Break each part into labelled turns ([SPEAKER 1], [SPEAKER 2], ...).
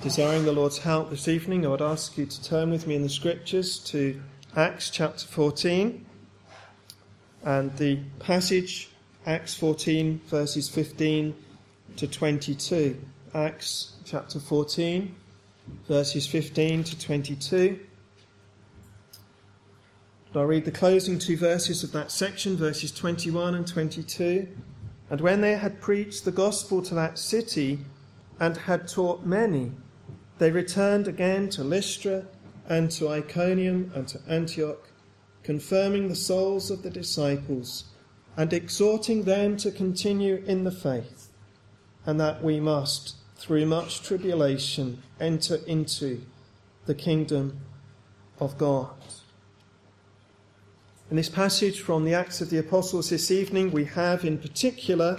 [SPEAKER 1] Desiring the Lord's help this evening, I would ask you to turn with me in the Scriptures to Acts chapter 14, and the passage, Acts 14, verses 15 to 22. Acts chapter 14, verses 15 to 22. I'll read the closing two verses of that section, verses 21 and 22. And when they had preached the gospel to that city and had taught many, they returned again to Lystra and to Iconium and to Antioch, confirming the souls of the disciples and exhorting them to continue in the faith, and that we must, through much tribulation, enter into the kingdom of God. In this passage from the Acts of the Apostles this evening, we have in particular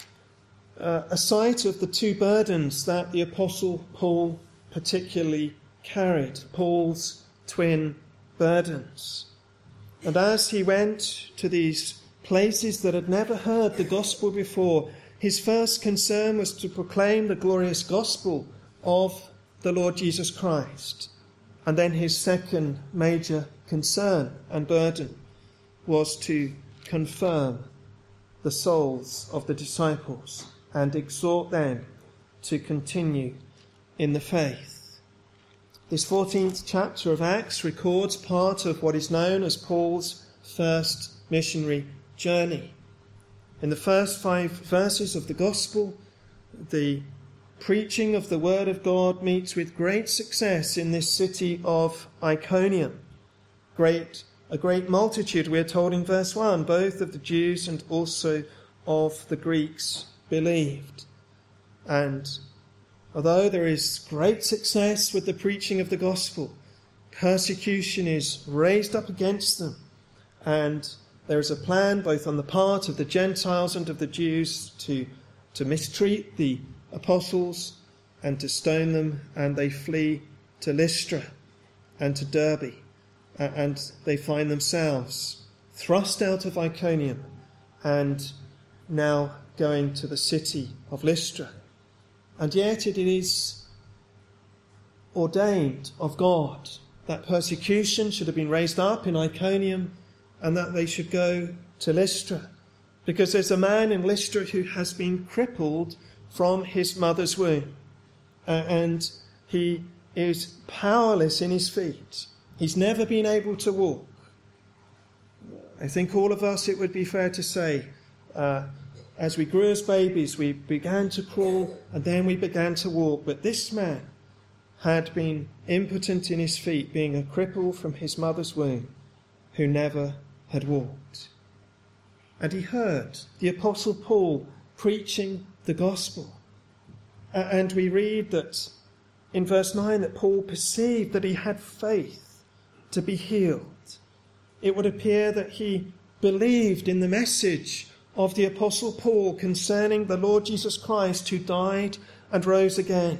[SPEAKER 1] a sight of the two burdens that the Apostle Paul particularly carried, Paul's twin burdens. And as he went to these places that had never heard the gospel before, his first concern was to proclaim the glorious gospel of the Lord Jesus Christ. And then his second major concern and burden was to confirm the souls of the disciples and exhort them to continue in the faith. This 14th chapter of Acts records part of what is known as Paul's first missionary journey. In the first 5 verses of the Gospel, the preaching of the Word of God meets with great success in this city of Iconium. A great multitude, we are told in verse 1, both of the Jews and also of the Greeks believed. And although there is great success with the preaching of the gospel, persecution is raised up against them, and there is a plan both on the part of the Gentiles and of the Jews to mistreat the apostles and to stone them, and they flee to Lystra and to Derbe, and they find themselves thrust out of Iconium and now going to the city of Lystra. And yet it is ordained of God that persecution should have been raised up in Iconium and that they should go to Lystra, because there's a man in Lystra who has been crippled from his mother's womb, and he is powerless in his feet. He's never been able to walk. I think all of us, it would be fair to say, as we grew as babies, we began to crawl and then we began to walk. But this man had been impotent in his feet, being a cripple from his mother's womb, who never had walked. And he heard the Apostle Paul preaching the gospel. And we read that in verse 9 that Paul perceived that he had faith to be healed. It would appear that he believed in the message of the Apostle Paul concerning the Lord Jesus Christ, who died and rose again.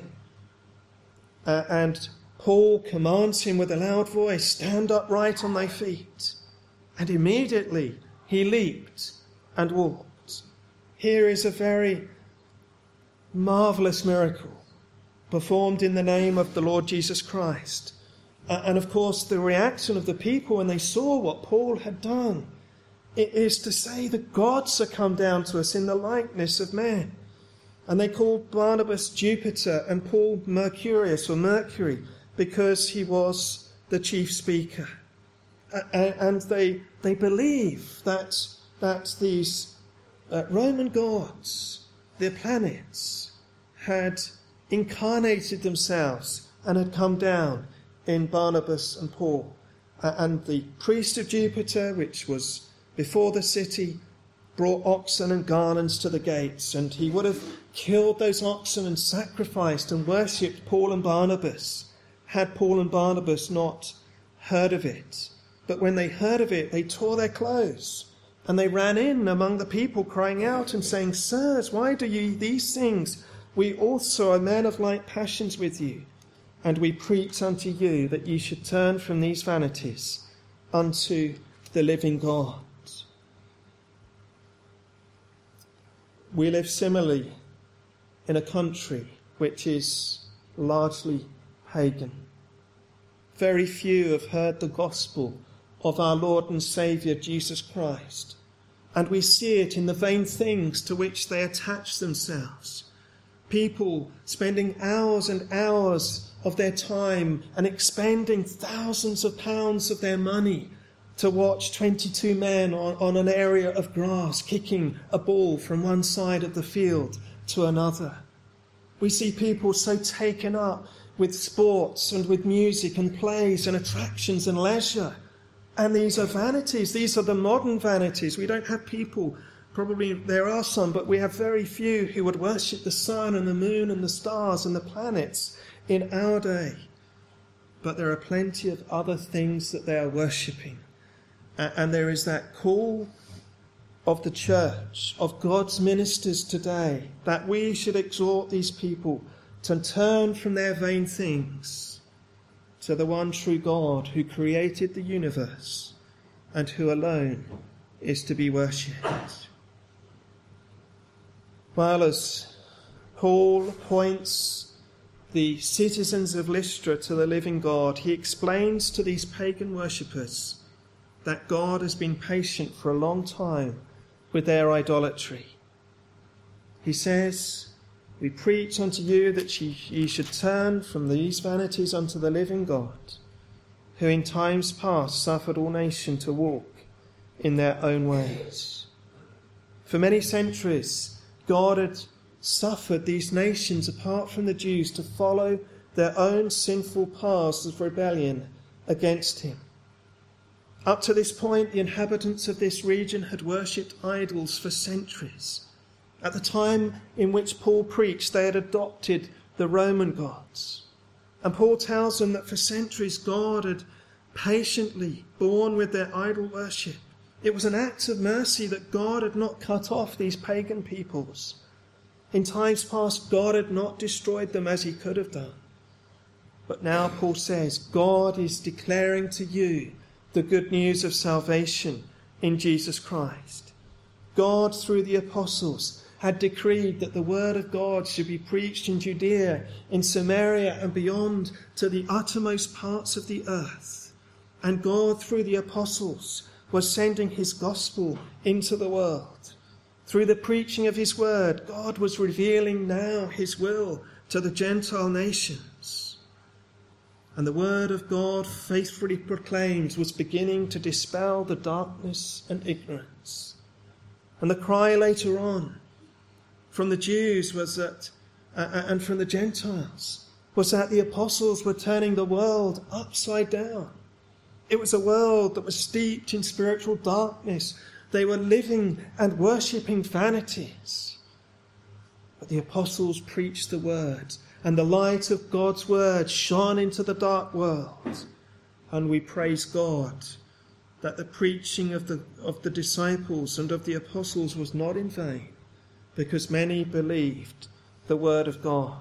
[SPEAKER 1] And Paul commands him with a loud voice, "Stand upright on thy feet." And immediately he leaped and walked. Here is a very marvellous miracle performed in the name of the Lord Jesus Christ. And of course, the reaction of the people when they saw what Paul had done, it is to say the gods are come down to us in the likeness of men. And they called Barnabas Jupiter and Paul Mercurius, or Mercury, because he was the chief speaker. And they believe that these Roman gods, their planets, had incarnated themselves and had come down in Barnabas and Paul. And the priest of Jupiter, which was before the city, brought oxen and garlands to the gates, and he would have killed those oxen and sacrificed and worshipped Paul and Barnabas, had Paul and Barnabas not heard of it. But when they heard of it, they tore their clothes, and they ran in among the people, crying out and saying, "Sirs, why do ye these things? We also are men of like passions with you, and we preach unto you that ye should turn from these vanities unto the living God." We live similarly in a country which is largely pagan. Very few have heard the gospel of our Lord and Saviour Jesus Christ, and we see it in the vain things to which they attach themselves. People spending hours and hours of their time and expending thousands of pounds of their money to watch 22 men on an area of grass kicking a ball from one side of the field to another. We see people so taken up with sports and with music and plays and attractions and leisure. And these are vanities. These are the modern vanities. We don't have people, probably there are some, but we have very few who would worship the sun and the moon and the stars and the planets in our day. But there are plenty of other things that they are worshipping. And there is that call of the church, of God's ministers today, that we should exhort these people to turn from their vain things to the one true God who created the universe and who alone is to be worshipped. While as Paul points the citizens of Lystra to the living God, he explains to these pagan worshippers that God has been patient for a long time with their idolatry. He says, "We preach unto you that ye should turn from these vanities unto the living God, who in times past suffered all nations to walk in their own ways." For many centuries, God had suffered these nations, apart from the Jews, to follow their own sinful paths of rebellion against him. Up to this point, the inhabitants of this region had worshipped idols for centuries. At the time in which Paul preached, they had adopted the Roman gods. And Paul tells them that for centuries God had patiently borne with their idol worship. It was an act of mercy that God had not cut off these pagan peoples. In times past, God had not destroyed them as he could have done. But now Paul says, God is declaring to you the good news of salvation in Jesus Christ. God, through the apostles, had decreed that the word of God should be preached in Judea, in Samaria, and beyond to the uttermost parts of the earth. And God, through the apostles, was sending his gospel into the world. Through the preaching of his word, God was revealing now his will to the Gentile nations. And the word of God, faithfully proclaimed, was beginning to dispel the darkness and ignorance. And the cry later on from the Jews was that, and from the Gentiles, was that the apostles were turning the world upside down. It was a world that was steeped in spiritual darkness. They were living and worshipping vanities. But the apostles preached the word, and the light of God's word shone into the dark world. And we praise God that the preaching of the disciples and of the apostles was not in vain, because many believed the word of God.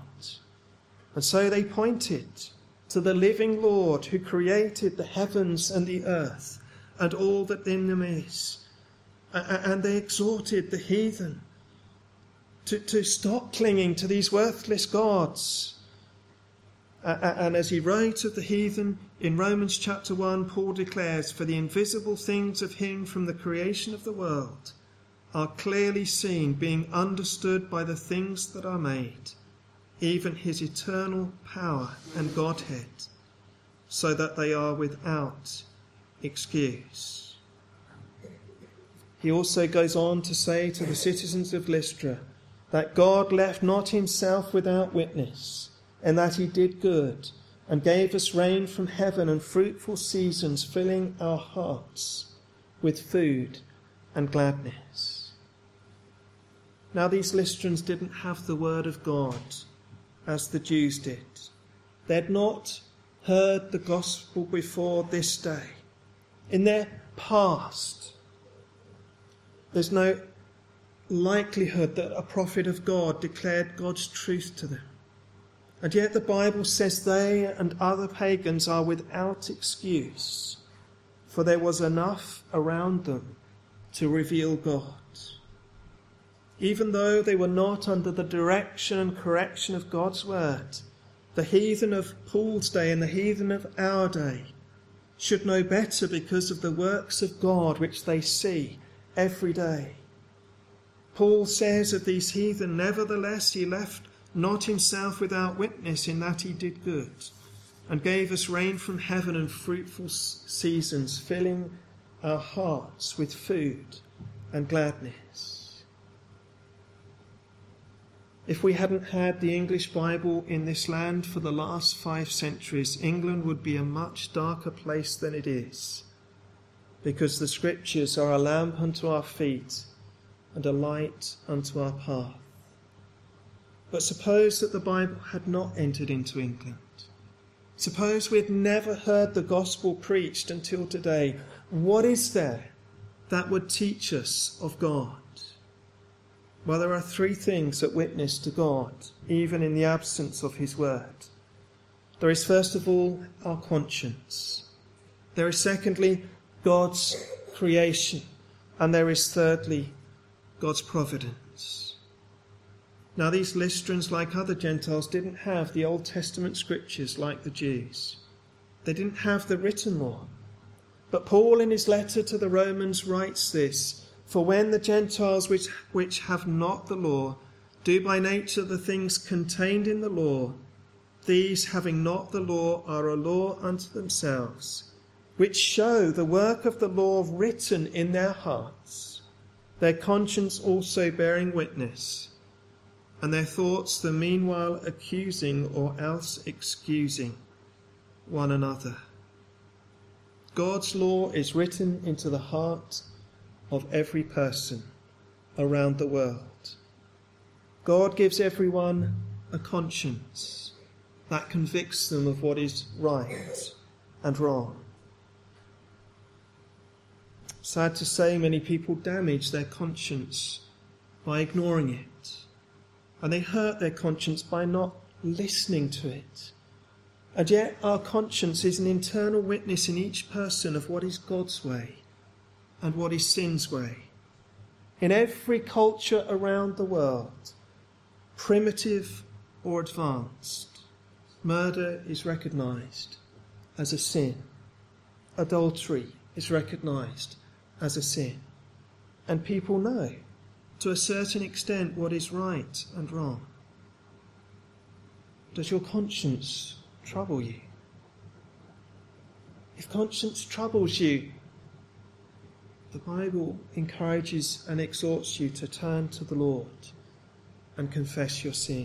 [SPEAKER 1] And so they pointed to the living Lord who created the heavens and the earth and all that in them is. And they exhorted the heathen to stop clinging to these worthless gods. And as he wrote of the heathen in Romans chapter 1, Paul declares, "For the invisible things of him from the creation of the world are clearly seen, being understood by the things that are made, even his eternal power and Godhead, so that they are without excuse." He also goes on to say to the citizens of Lystra that God left not himself without witness, and that he did good and gave us rain from heaven and fruitful seasons, filling our hearts with food and gladness. Now these Lystrans didn't have the word of God as the Jews did. They had not heard the gospel before this day. In their past, there's no likelihood that a prophet of God declared God's truth to them. And yet the Bible says they and other pagans are without excuse, for there was enough around them to reveal God. Even though they were not under the direction and correction of God's word, The heathen of Paul's day and the heathen of our day should know better because of the works of God which they see every day. Paul says of these heathen, nevertheless he left not himself without witness in that he did good, and gave us rain from heaven and fruitful seasons, filling our hearts with food and gladness. If we hadn't had the English Bible in this land for the last 5 centuries, England would be a much darker place than it is, because the Scriptures are a lamp unto our feet and a light unto our path. But suppose that the Bible had not entered into England. Suppose we had never heard the gospel preached until today. What is there that would teach us of God? Well, there are 3 things that witness to God, even in the absence of his word. There is, first of all, our conscience. There is, secondly, God's creation. And there is, thirdly, God's providence. Now, these Lystrans, like other Gentiles, didn't have the Old Testament scriptures like the Jews. They didn't have the written law. But Paul, in his letter to the Romans, writes this: "For when the Gentiles which have not the law do by nature the things contained in the law, these, having not the law, are a law unto themselves, which show the work of the law written in their hearts, their conscience also bearing witness, and their thoughts the meanwhile accusing or else excusing one another." God's law is written into the heart of every person around the world. God gives everyone a conscience that convicts them of what is right and wrong. Sad to say, many people damage their conscience by ignoring it, and they hurt their conscience by not listening to it. And yet our conscience is an internal witness in each person of what is God's way and what is sin's way. In every culture around the world, primitive or advanced, murder is recognised as a sin. Adultery is recognised as a sin. And people know, to a certain extent, what is right and wrong. Does your conscience trouble you? If conscience troubles you, the Bible encourages and exhorts you to turn to the Lord and confess your sin.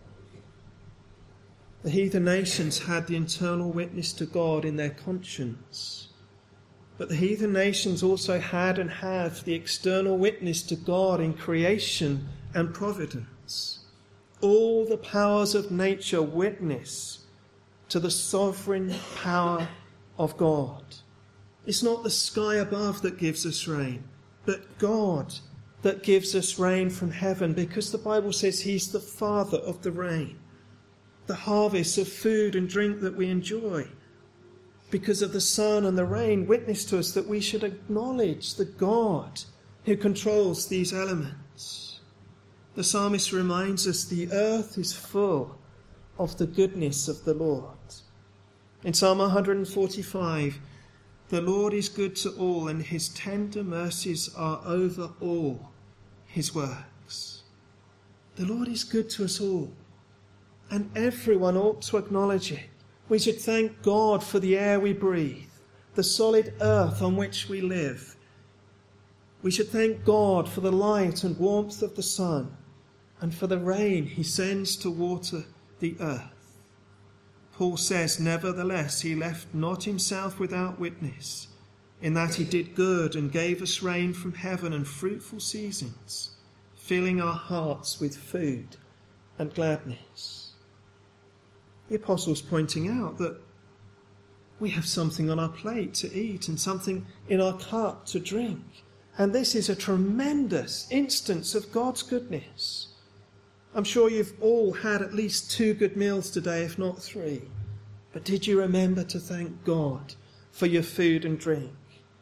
[SPEAKER 1] The heathen nations had the internal witness to God in their conscience, but the heathen nations also had and have the external witness to God in creation and providence. All the powers of nature witness to the sovereign power of God. It's not the sky above that gives us rain, but God that gives us rain from heaven, because the Bible says he's the Father of the rain, the harvest of food and drink that we enjoy. Because of the sun and the rain witness to us that we should acknowledge the God who controls these elements. The psalmist reminds us the earth is full of the goodness of the Lord. In Psalm 145, the Lord is good to all, and his tender mercies are over all his works. The Lord is good to us all, and everyone ought to acknowledge it. We should thank God for the air we breathe, the solid earth on which we live. We should thank God for the light and warmth of the sun, and for the rain he sends to water the earth. Paul says, nevertheless, he left not himself without witness, in that he did good and gave us rain from heaven and fruitful seasons, filling our hearts with food and gladness. The apostle's pointing out that we have something on our plate to eat and something in our cup to drink. And this is a tremendous instance of God's goodness. I'm sure you've all had at least 2 good meals today, if not 3. But did you remember to thank God for your food and drink?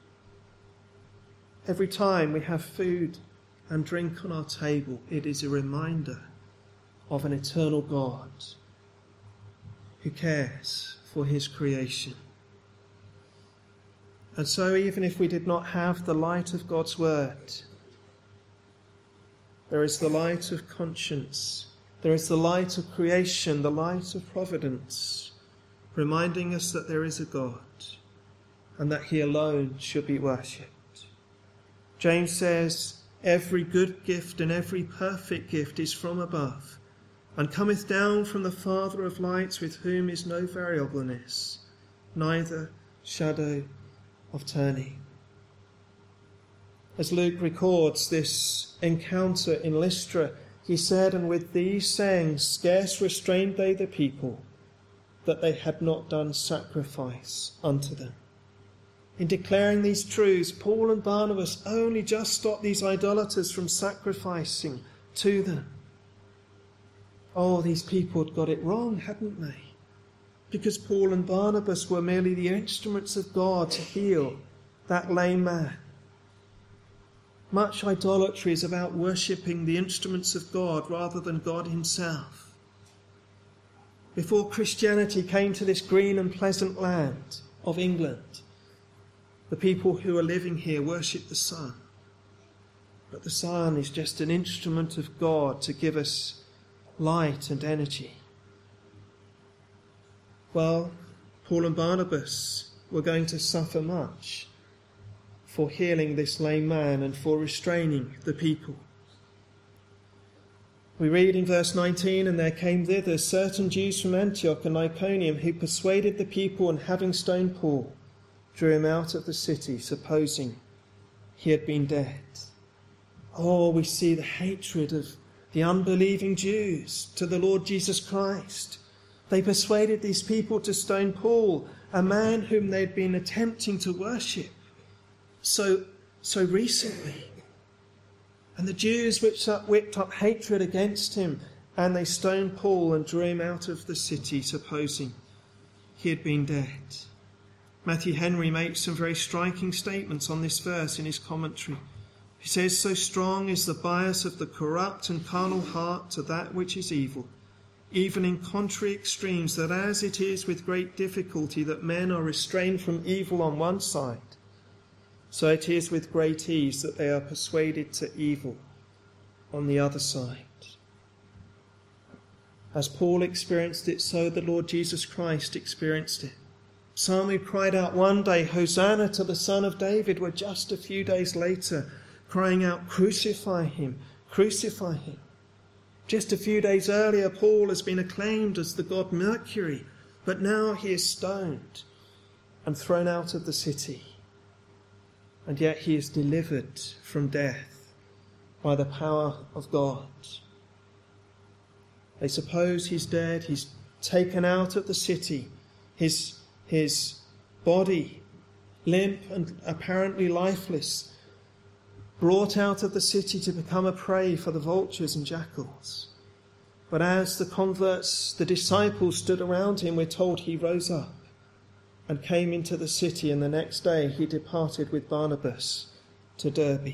[SPEAKER 1] Every time we have food and drink on our table, it is a reminder of an eternal God who cares for his creation. And so even if we did not have the light of God's word, there is the light of conscience, there is the light of creation, the light of providence, reminding us that there is a God and that he alone should be worshipped. James says, every good gift and every perfect gift is from above, and cometh down from the Father of lights, with whom is no variableness, neither shadow of turning. As Luke records this encounter in Lystra, he said, and with these sayings scarce restrained they the people, that they had not done sacrifice unto them. In declaring these truths, Paul and Barnabas only just stopped these idolaters from sacrificing to them. Oh, these people had got it wrong, hadn't they? Because Paul and Barnabas were merely the instruments of God to heal that lame man. Much idolatry is about worshipping the instruments of God rather than God himself. Before Christianity came to this green and pleasant land of England, the people who are living here worship the sun. But the sun is just an instrument of God to give us light and energy. Well, Paul and Barnabas were going to suffer much for healing this lame man and for restraining the people. We read in verse 19, and there came thither certain Jews from Antioch and Iconium, who persuaded the people, and having stoned Paul, drew him out of the city, supposing he had been dead. Oh, we see the hatred of the unbelieving Jews to the Lord Jesus Christ. They persuaded these people to stone Paul, a man whom they'd been attempting to worship so recently. And the Jews whipped up hatred against him, and they stoned Paul and drew him out of the city, supposing he had been dead. Matthew Henry makes some very striking statements on this verse in his commentary. He says, so strong is the bias of the corrupt and carnal heart to that which is evil, even in contrary extremes, that as it is with great difficulty that men are restrained from evil on one side, so it is with great ease that they are persuaded to evil on the other side. As Paul experienced it, so the Lord Jesus Christ experienced it. Some who cried out one day, Hosanna to the Son of David, were just a few days later crying out, crucify him, crucify him. Just a few days earlier, Paul has been acclaimed as the god Mercury, but now he is stoned and thrown out of the city. And yet he is delivered from death by the power of God. They suppose he's dead. He's taken out of the city. His body, limp and apparently lifeless, brought out of the city to become a prey for the vultures and jackals. But as the converts, the disciples, stood around him, we're told he rose up and came into the city, and the next day he departed with Barnabas to Derbe.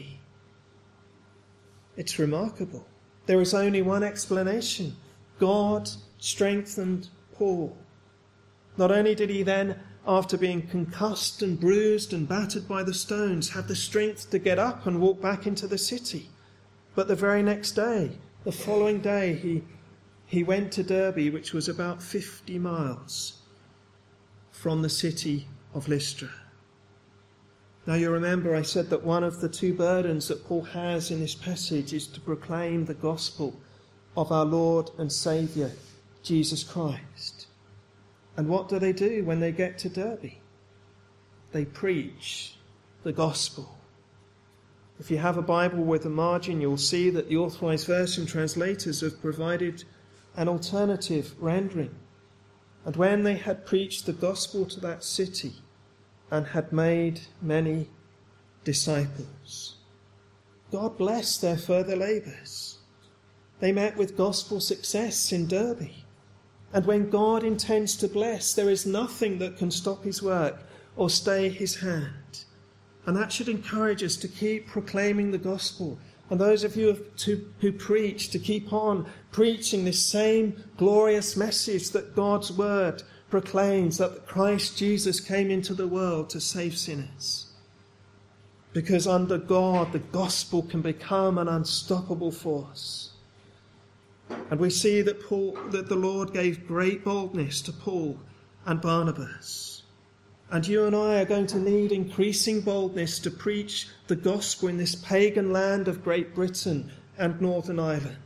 [SPEAKER 1] It's remarkable. There is only one explanation. God strengthened Paul. Not only did he then, after being concussed and bruised and battered by the stones, have the strength to get up and walk back into the city, but the very next day, the following day, he went to Derbe, which was about 50 miles from the city of Lystra. Now you remember I said that one of the two burdens that Paul has in this passage is to proclaim the gospel of our Lord and Saviour, Jesus Christ. And what do they do when they get to Derbe? They preach the gospel. If you have a Bible with a margin, you'll see that the Authorised Version translators have provided an alternative rendering. And when they had preached the gospel to that city and had made many disciples, God blessed their further labours. They met with gospel success in Derbe. And when God intends to bless, there is nothing that can stop his work or stay his hand. And that should encourage us to keep proclaiming the gospel And those of you who preach, to keep on preaching this same glorious message that God's word proclaims, that Christ Jesus came into the world to save sinners. Because under God, the gospel can become an unstoppable force. And we see that the Lord gave great boldness to Paul and Barnabas. And you and I are going to need increasing boldness to preach the gospel in this pagan land of Great Britain and Northern Ireland.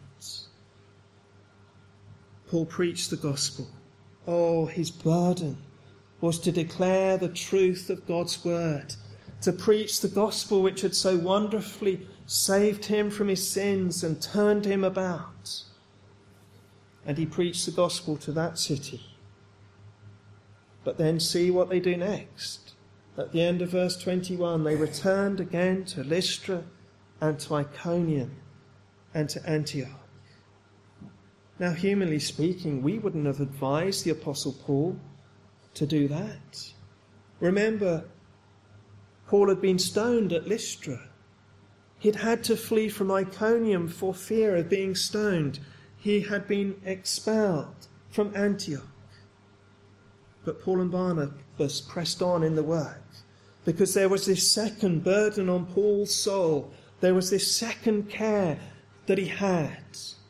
[SPEAKER 1] Paul preached the gospel. Oh, his burden was to declare the truth of God's word, to preach the gospel which had so wonderfully saved him from his sins and turned him about. And he preached the gospel to that city. But then see what they do next. At the end of verse 21, they returned again to Lystra and to Iconium and to Antioch. Now, humanly speaking, we wouldn't have advised the Apostle Paul to do that. Remember, Paul had been stoned at Lystra. He'd had to flee from Iconium for fear of being stoned. He had been expelled from Antioch. But Paul and Barnabas pressed on in the work because there was this second burden on Paul's soul. There was this second care that he had,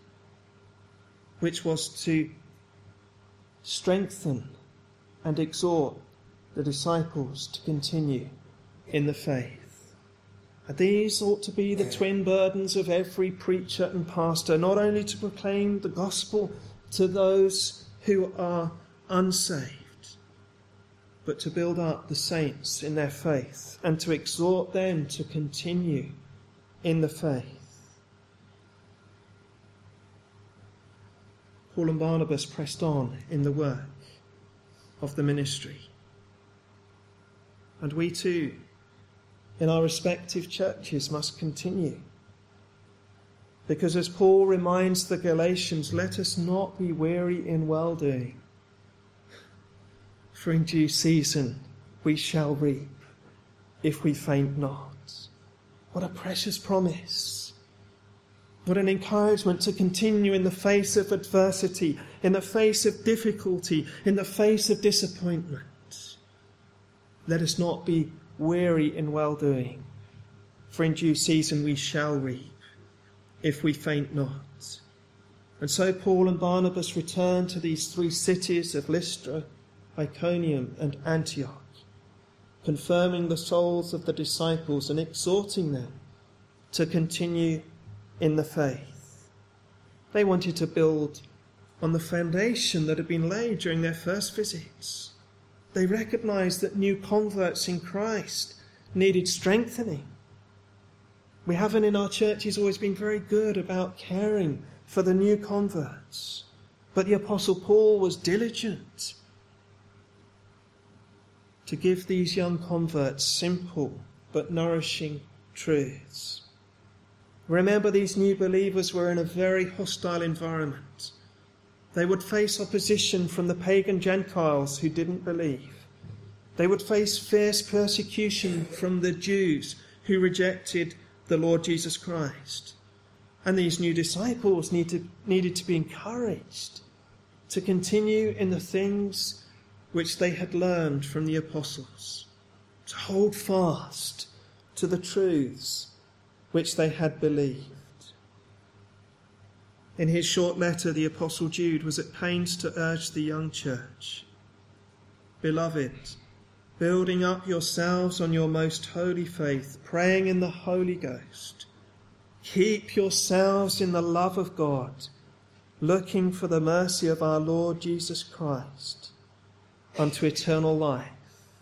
[SPEAKER 1] which was to strengthen and exhort the disciples to continue in the faith. And these ought to be the twin burdens of every preacher and pastor, not only to proclaim the gospel to those who are unsaved, but to build up the saints in their faith and to exhort them to continue in the faith. Paul and Barnabas pressed on in the work of the ministry. And we too, in our respective churches, must continue. Because as Paul reminds the Galatians, let us not be weary in well-doing, for in due season we shall reap if we faint not. What a precious promise. What an encouragement to continue in the face of adversity, in the face of difficulty, in the face of disappointment. Let us not be weary in well-doing, for in due season we shall reap if we faint not. And so Paul and Barnabas returned to these three cities of Lystra, Iconium and Antioch, confirming the souls of the disciples and exhorting them to continue in the faith. They wanted to build on the foundation that had been laid during their first visits. They recognized that new converts in Christ needed strengthening. We haven't in our churches always been very good about caring for the new converts, but the Apostle Paul was diligent to give these young converts simple but nourishing truths. Remember, these new believers were in a very hostile environment. They would face opposition from the pagan Gentiles who didn't believe. They would face fierce persecution from the Jews who rejected the Lord Jesus Christ. And these new disciples needed to be encouraged to continue in the things which they had learned from the apostles, to hold fast to the truths which they had believed. In his short letter, the Apostle Jude was at pains to urge the young church, "Beloved, building up yourselves on your most holy faith, praying in the Holy Ghost, keep yourselves in the love of God, looking for the mercy of our Lord Jesus Christ unto eternal life."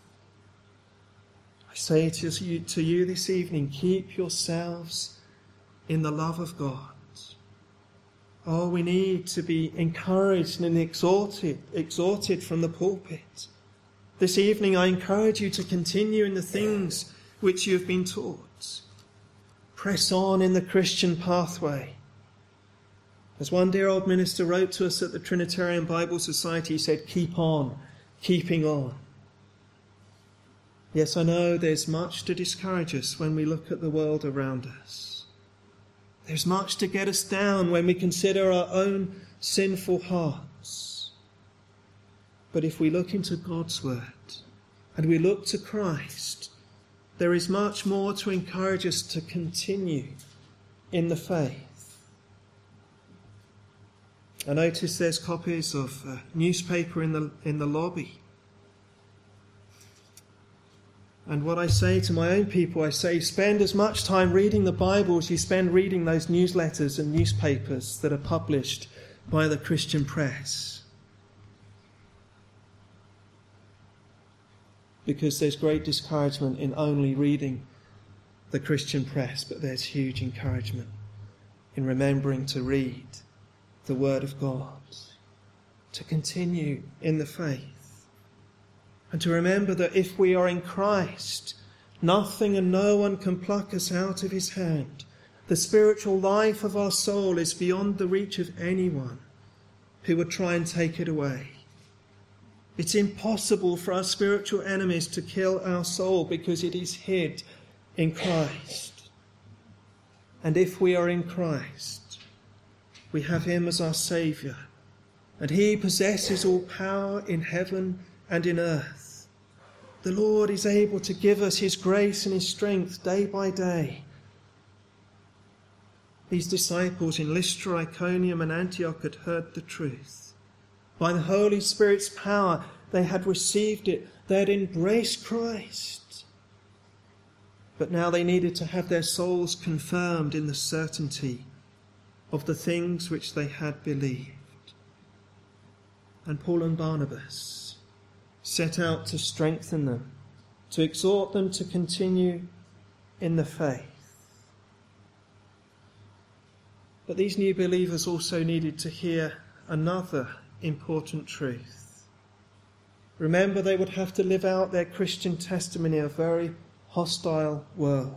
[SPEAKER 1] I say to you this evening, keep yourselves in the love of God. Oh, we need to be encouraged and exhorted from the pulpit. This evening I encourage you to continue in the things which you have been taught. Press on in the Christian pathway. As one dear old minister wrote to us at the Trinitarian Bible Society, he said, keep on, keeping on. Yes, I know there's much to discourage us when we look at the world around us. There's much to get us down when we consider our own sinful hearts. But if we look into God's word and we look to Christ, there is much more to encourage us to continue in the faith. I notice there's copies of a newspaper in the lobby. And what I say to my own people, I say, spend as much time reading the Bible as you spend reading those newsletters and newspapers that are published by the Christian press. Because there's great discouragement in only reading the Christian press, but there's huge encouragement in remembering to read the Word of God, to continue in the faith. And to remember that if we are in Christ, nothing and no one can pluck us out of his hand. The spiritual life of our soul is beyond the reach of anyone who would try and take it away. It's impossible for our spiritual enemies to kill our soul because it is hid in Christ. And if we are in Christ, we have him as our Saviour, and he possesses all power in heaven and in earth. The Lord is able to give us his grace and his strength day by day. These disciples in Lystra, Iconium and Antioch had heard the truth. By the Holy Spirit's power, they had received it. They had embraced Christ. But now they needed to have their souls confirmed in the certainty of the things which they had believed. And Paul and Barnabas set out to strengthen them, to exhort them to continue in the faith. But these new believers also needed to hear another important truth. Remember, they would have to live out their Christian testimony in a very hostile world.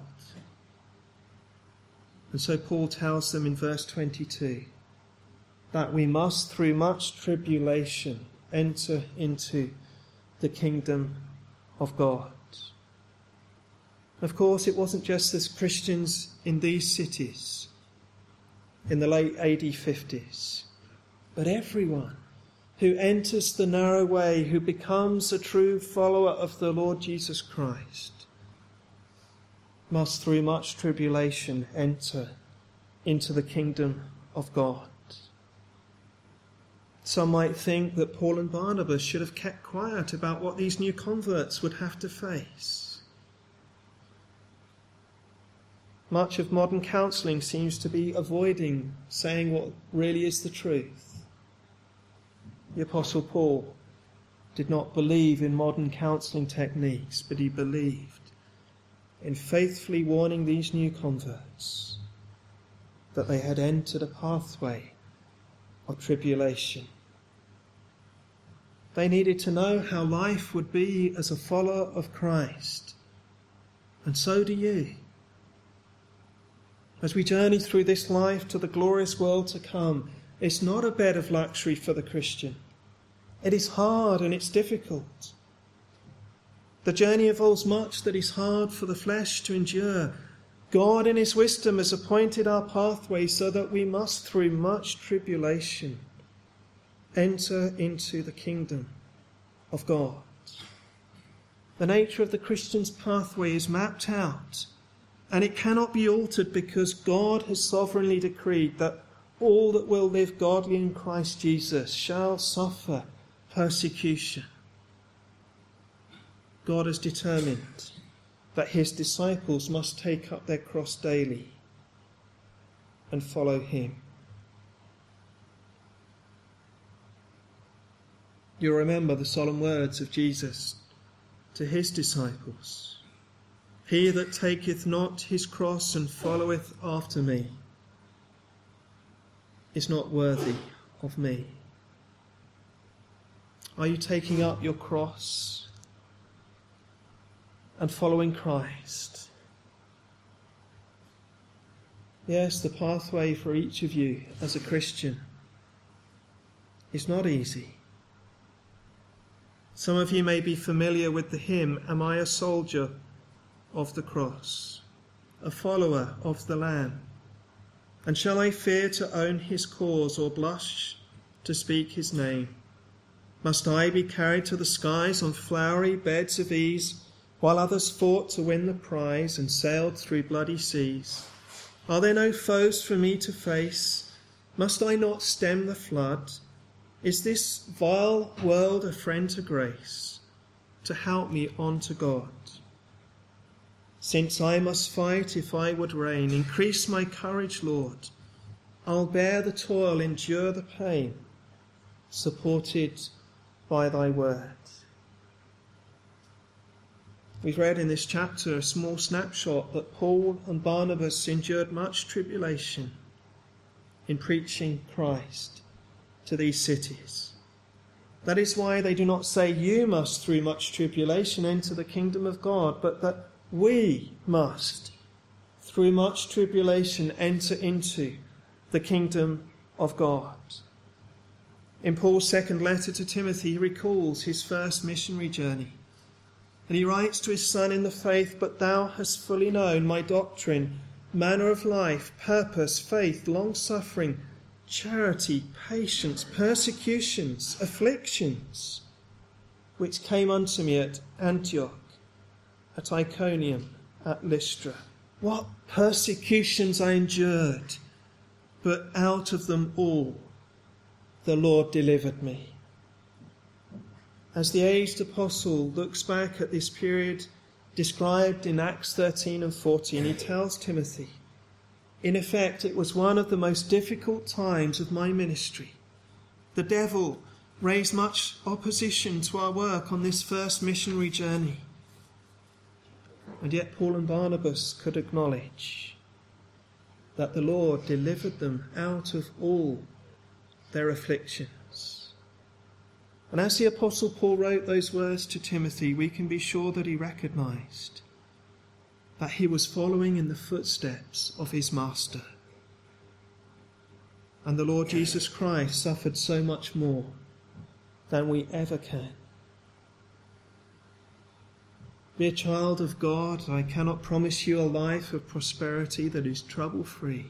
[SPEAKER 1] And so Paul tells them in verse 22 that we must, through much tribulation, enter into the kingdom of God. Of course, it wasn't just as Christians in these cities in the late AD 50s, but everyone who enters the narrow way, who becomes a true follower of the Lord Jesus Christ, must through much tribulation enter into the kingdom of God. Some might think that Paul and Barnabas should have kept quiet about what these new converts would have to face. Much of modern counselling seems to be avoiding saying what really is the truth. The Apostle Paul did not believe in modern counselling techniques, but he believed in faithfully warning these new converts that they had entered a pathway of tribulation. They needed to know how life would be as a follower of Christ. And so do you. As we journey through this life to the glorious world to come, it's not a bed of luxury for the Christian. It is hard and it's difficult. The journey involves much that is hard for the flesh to endure. God in his wisdom has appointed our pathway so that we must, through much tribulation, enter into the kingdom of God. The nature of the Christian's pathway is mapped out, and it cannot be altered because God has sovereignly decreed that all that will live godly in Christ Jesus shall suffer persecution. God has determined that his disciples must take up their cross daily and follow him. You remember the solemn words of Jesus to his disciples. He that taketh not his cross and followeth after me is not worthy of me. Are you taking up your cross and following Christ? Yes, the pathway for each of you as a Christian is not easy. Some of you may be familiar with the hymn, Am I a Soldier of the Cross, a follower of the Lamb? And shall I fear to own his cause, or blush to speak his name? Must I be carried to the skies on flowery beds of ease, while others fought to win the prize and sailed through bloody seas? Are there no foes for me to face? Must I not stem the flood? Is this vile world a friend to grace, to help me on to God? Since I must fight if I would reign, increase my courage, Lord. I'll bear the toil, endure the pain, supported by thy word. We've read in this chapter a small snapshot that Paul and Barnabas endured much tribulation in preaching Christ to these cities. That is why they do not say you must through much tribulation enter the kingdom of God, but that we must through much tribulation enter into the kingdom of God. In Paul's second letter to Timothy, he recalls his first missionary journey. And he writes to his son in the faith, "But thou hast fully known my doctrine, manner of life, purpose, faith, long-suffering, charity, patience, persecutions, afflictions, which came unto me at Antioch, at Iconium, at Lystra. What persecutions I endured, but out of them all the Lord delivered me." As the aged apostle looks back at this period described in Acts 13 and 14, he tells Timothy, in effect, it was one of the most difficult times of my ministry. The devil raised much opposition to our work on this first missionary journey. And yet Paul and Barnabas could acknowledge that the Lord delivered them out of all their afflictions. And as the Apostle Paul wrote those words to Timothy, we can be sure that he recognized that he was following in the footsteps of his Master. And the Lord Jesus Christ suffered so much more than we ever can. Be a child of God. I cannot promise you a life of prosperity that is trouble-free.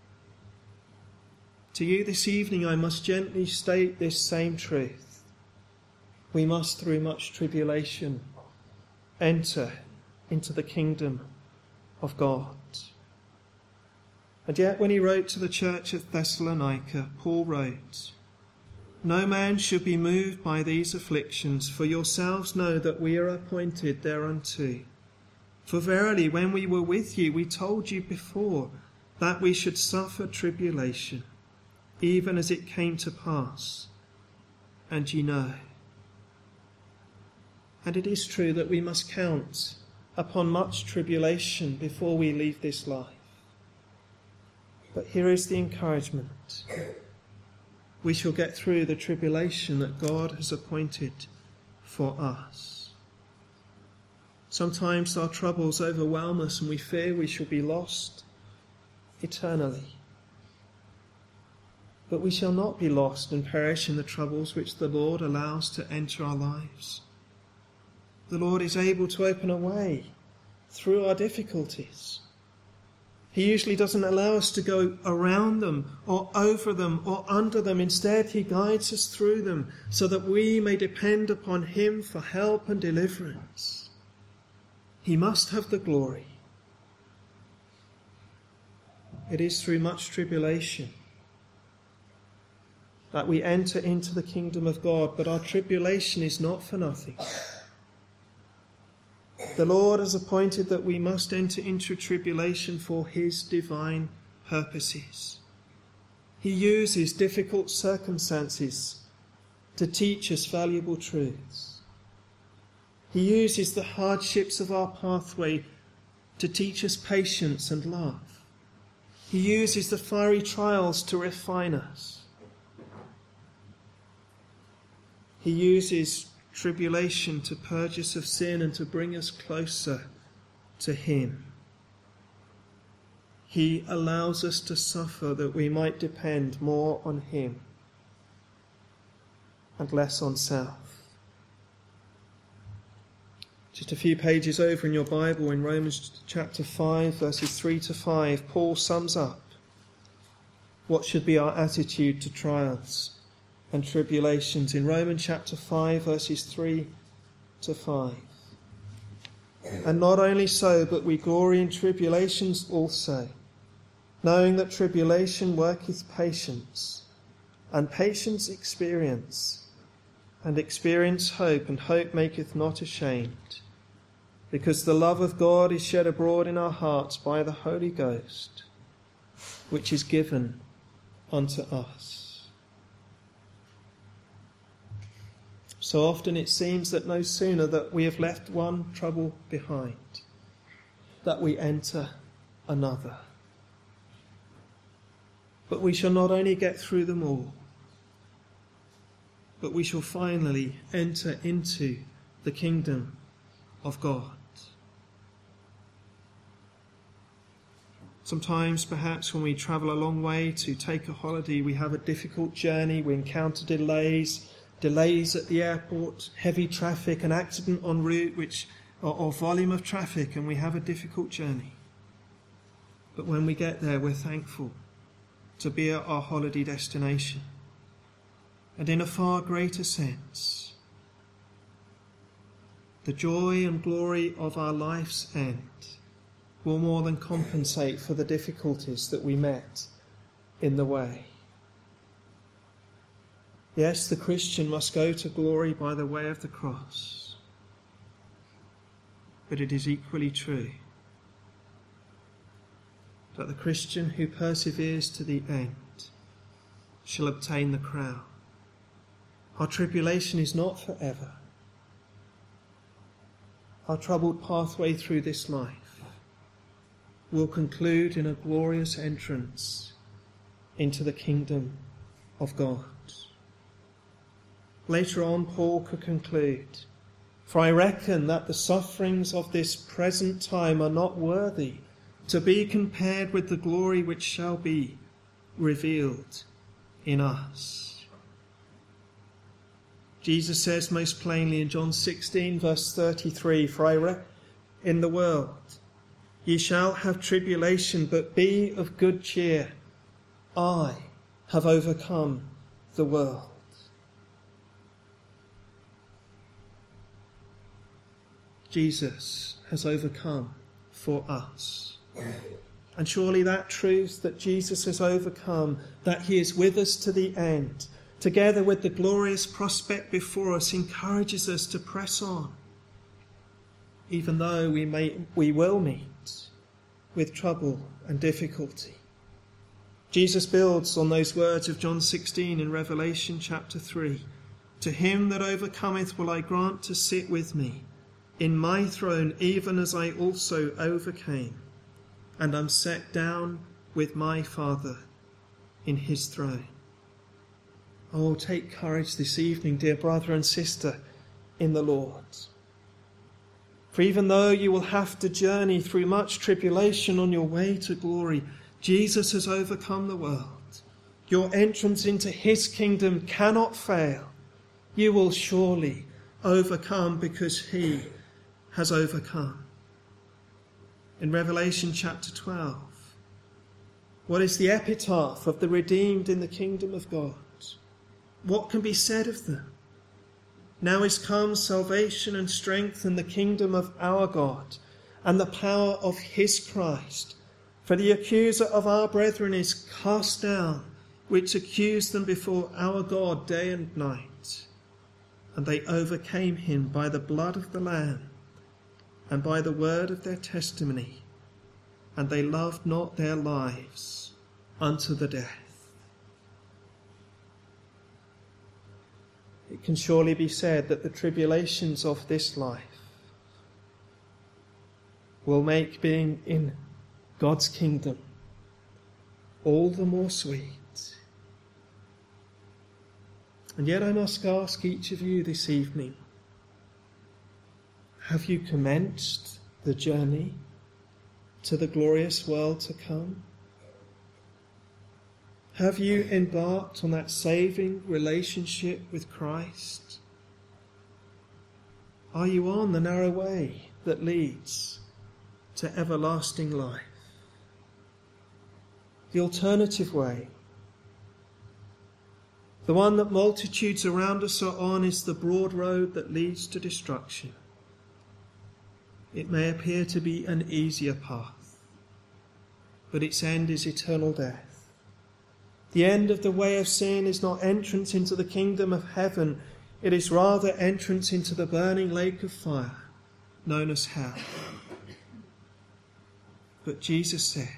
[SPEAKER 1] To you this evening I must gently state this same truth. We must, through much tribulation, enter into the kingdom of God. And yet when he wrote to the church at Thessalonica, Paul wrote, "No man should be moved by these afflictions, for yourselves know that we are appointed thereunto. For verily, when we were with you, we told you before that we should suffer tribulation, even as it came to pass, and ye know." And it is true that we must count upon much tribulation before we leave this life. But here is the encouragement. We shall get through the tribulation that God has appointed for us. Sometimes our troubles overwhelm us and we fear we shall be lost eternally. But we shall not be lost and perish in the troubles which the Lord allows to enter our lives. The Lord is able to open a way through our difficulties. He usually doesn't allow us to go around them or over them or under them. Instead, he guides us through them so that we may depend upon him for help and deliverance. He must have the glory. It is through much tribulation that we enter into the kingdom of God, but our tribulation is not for nothing. The Lord has appointed that we must enter into tribulation for his divine purposes. He uses difficult circumstances to teach us valuable truths. He uses the hardships of our pathway to teach us patience and love. He uses the fiery trials to refine us. He uses tribulation to purge us of sin and to bring us closer to him. He allows us to suffer that we might depend more on him and less on self. Just a few pages over in your Bible, in Romans chapter 5, verses 3 to 5, Paul sums up what should be our attitude to trials and tribulations in Romans chapter 5, verses 3 to 5. And not only so, but we glory in tribulations also, knowing that tribulation worketh patience, and patience experience, and experience hope, and hope maketh not ashamed, because the love of God is shed abroad in our hearts by the Holy Ghost, which is given unto us. So often it seems that no sooner that we have left one trouble behind, that we enter another. But we shall not only get through them all, but we shall finally enter into the kingdom of God. Sometimes, perhaps, when we travel a long way to take a holiday, we have a difficult journey, we encounter delays at the airport, heavy traffic, an accident en route, or volume of traffic, and we have a difficult journey. But when we get there, we're thankful to be at our holiday destination. And in a far greater sense, the joy and glory of our life's end will more than compensate for the difficulties that we met in the way. Yes, the Christian must go to glory by the way of the cross, but it is equally true that the Christian who perseveres to the end shall obtain the crown. Our tribulation is not forever. Our troubled pathway through this life will conclude in a glorious entrance into the kingdom of God. Later on, Paul could conclude, "For I reckon that the sufferings of this present time are not worthy to be compared with the glory which shall be revealed in us." Jesus says most plainly in John 16, verse 33, "For in the world ye shall have tribulation, but be of good cheer. I have overcome the world." Jesus has overcome for us. And surely that truth that Jesus has overcome, that he is with us to the end, together with the glorious prospect before us, encourages us to press on, even though we will meet with trouble and difficulty. Jesus builds on those words of John 16 in Revelation chapter 3. "To him that overcometh will I grant to sit with me in my throne, even as I also overcame, and am set down with my Father in his throne." Oh, take courage this evening, dear brother and sister in the Lord. For even though you will have to journey through much tribulation on your way to glory, Jesus has overcome the world. Your entrance into his kingdom cannot fail. You will surely overcome because he has overcome. In Revelation chapter 12, what is the epitaph of the redeemed in the kingdom of God? What can be said of them? "Now is come salvation and strength in the kingdom of our God and the power of his Christ. For the accuser of our brethren is cast down, which accused them before our God day and night. And they overcame him by the blood of the Lamb and by the word of their testimony, and they loved not their lives unto the death." It can surely be said that the tribulations of this life will make being in God's kingdom all the more sweet. And yet I must ask each of you this evening, have you commenced the journey to the glorious world to come? Have you embarked on that saving relationship with Christ? Are you on the narrow way that leads to everlasting life? The alternative way The one that multitudes around us are on is the broad road that leads to destruction. It may appear to be an easier path, but its end is eternal death. The end of the way of sin is not entrance into the kingdom of heaven. It is rather entrance into the burning lake of fire, known as hell. But Jesus said,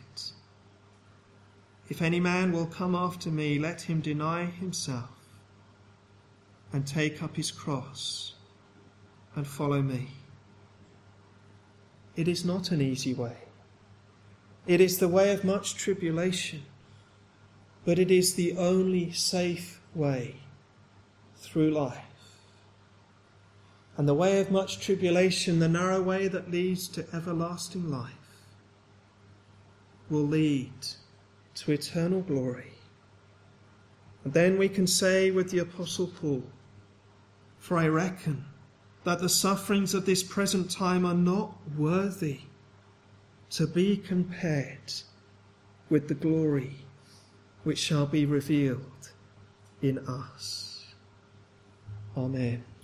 [SPEAKER 1] "If any man will come after me, let him deny himself and take up his cross and follow me." It is not an easy way. It is the way of much tribulation, but it is the only safe way through life. And the way of much tribulation, the narrow way that leads to everlasting life, will lead to eternal glory. And then we can say with the Apostle Paul, "For I reckon that the sufferings of this present time are not worthy to be compared with the glory which shall be revealed in us." Amen.